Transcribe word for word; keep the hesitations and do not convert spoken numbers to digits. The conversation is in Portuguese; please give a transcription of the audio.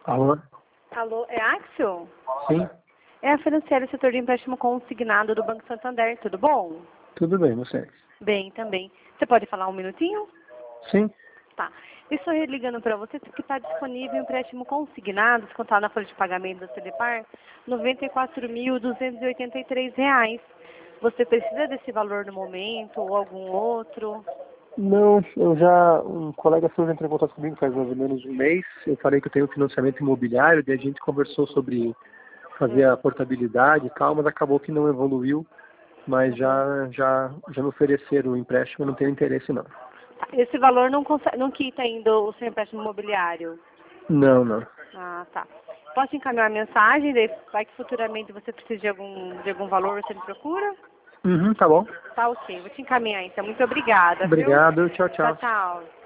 Alô? Alô, é Axel? Sim, É a Financiera, setor de empréstimo consignado do Banco Santander, tudo bom? tudo bem, você? Bem, também. Você pode falar um minutinho? Sim, Tá. Estou ligando para você que está disponível um empréstimo consignado, descontado na folha de pagamento da Celepar, noventa e quatro mil duzentos e oitenta e três reais. Você precisa desse valor no momento ou algum outro? não, eu já, um colega seu já entrou em contato comigo faz mais ou menos um mês, eu falei que eu tenho financiamento imobiliário, daí a gente conversou sobre fazer a portabilidade e tal, mas acabou que não evoluiu, mas já, já, já me ofereceram o empréstimo, eu não tenho interesse não. Tá. Esse valor não, consegue, não quita ainda o seu empréstimo imobiliário? Não, não. Ah, tá. Posso encaminhar a mensagem? Daí vai que futuramente você precisa de algum, de algum valor, você me procura? Uhum, tá bom. Tá ok, vou te encaminhar então. Muito obrigada, viu? Obrigado, tchau, Tchau, tchau. tchau.